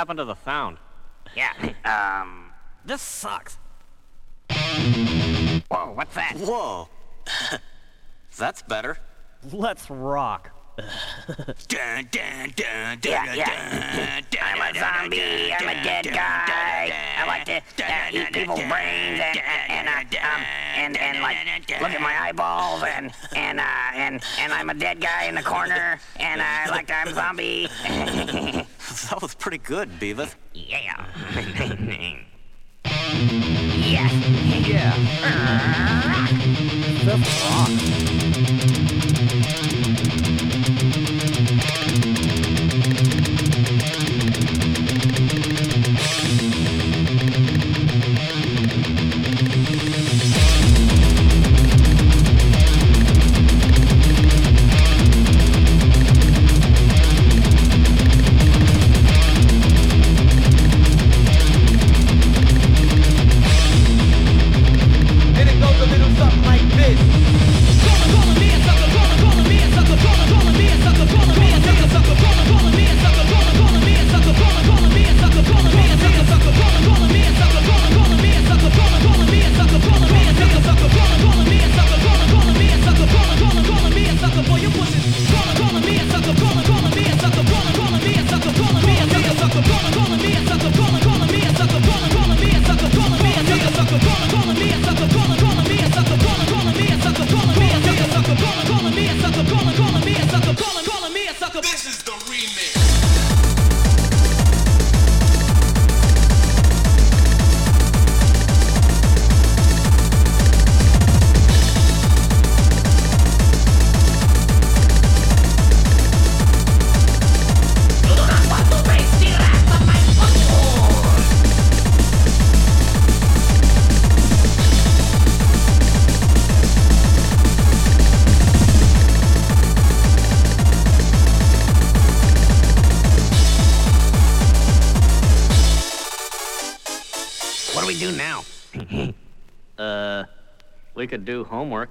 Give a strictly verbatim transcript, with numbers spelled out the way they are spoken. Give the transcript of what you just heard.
happened to the sound? Yeah, um... This sucks. Whoa, what's that? Whoa. That's better. Let's rock. Dun, dun, dun, dun, Yeah, yeah. dun, I'm a zombie, I'm a dead guy. I like to uh, eat people's brains and, and, uh, um, and, and, like, look at my eyeballs and, and, uh, and, and I'm a dead guy in the corner and I like to, I'm a zombie. That was pretty good, Beavis. Yeah. Yes. Yeah. Let's rock. And it goes a little something like this. Calling, calling me a sucker, calling, calling me a sucker, calling, calling me a sucker, calling me a sucker, sucker, calling, calling me a sucker, calling, calling me a sucker, calling, calling me a sucker, calling me a sucker, sucker, calling, calling me a sucker, calling, calling me a sucker, calling, calling me a sucker, calling me a sucker, sucker, calling, calling me a sucker, calling, calling me a sucker, calling, calling, calling me a sucker, boy, you pushing. Calling, calling me a sucker, calling, calling me a sucker, calling, calling me a sucker, calling me a sucker, sucker, calling, calling me a sucker, calling, calling me a sucker, calling, calling me a sucker, calling me a sucker, sucker, calling, calling me a sucker, calling, calling me a sucker, calling, calling me a sucker, calling me a sucker, sucker, calling, calling me a sucker, calling, calling me a sucker, calling, calling me a sucker. This is the remix. What do we do now? Uh, we could do homework.